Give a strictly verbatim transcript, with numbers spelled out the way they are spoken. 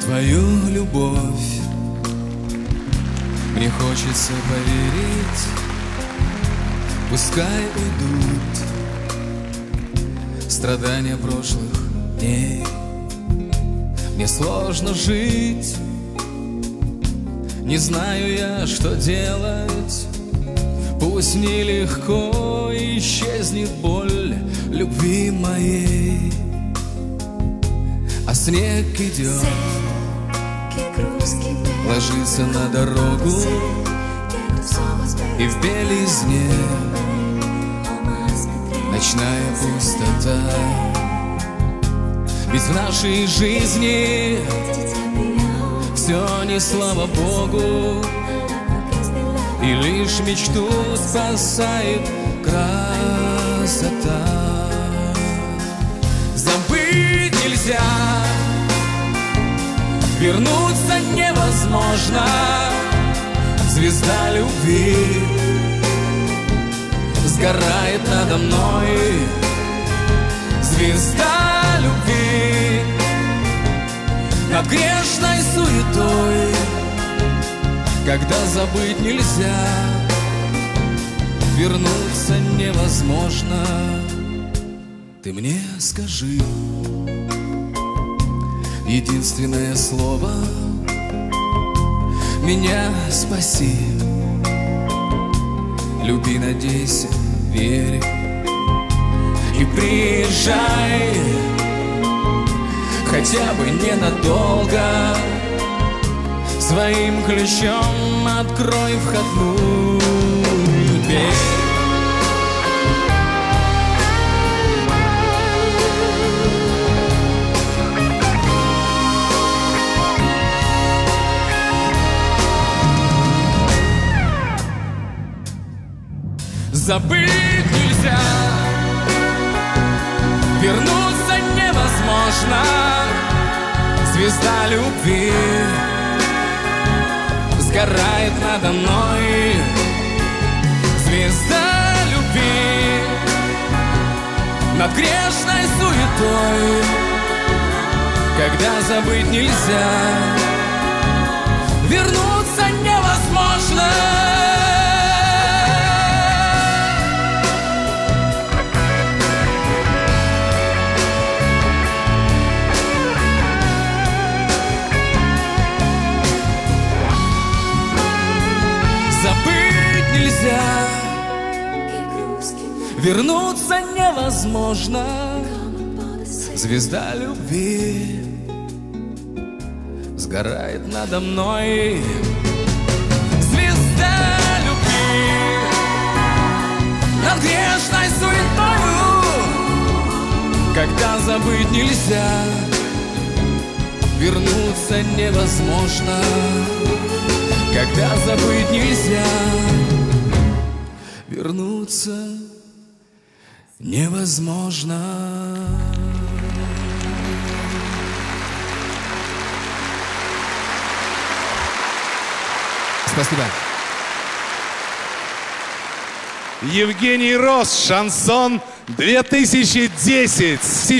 твою любовь. Мне хочется поверить, пускай уйдут страдания прошлых дней. Мне сложно жить, не знаю я, что делать. Пусть нелегко исчезнет боль любви моей, а снег идет, ложится на дорогу, и в белизне ночная пустота. Ведь в нашей жизни все не слава Богу, и лишь мечту спасает красота. Забыть нельзя, вернуться невозможно. Звезда любви сгорает надо мной. Звезда любви над грешной суетой. Когда забыть нельзя, вернуться невозможно. Ты мне скажи единственное слово, меня спаси. Люби, надейся, верь и приезжай, хотя бы ненадолго. Своим ключом открой входную дверь. Забыть нельзя, вернуться невозможно. Звезда любви сгорает надо мной. Звезда любви над грешной суетой. Когда забыть нельзя, вернуться невозможно. Забыть нельзя, вернуться невозможно. Звезда любви сгорает надо мной. Звезда любви над грешной суетою. Когда забыть нельзя, вернуться невозможно. Когда забыть нельзя, вернуться невозможно. Спасибо. Евгений Рос, шансон две тысячи десять.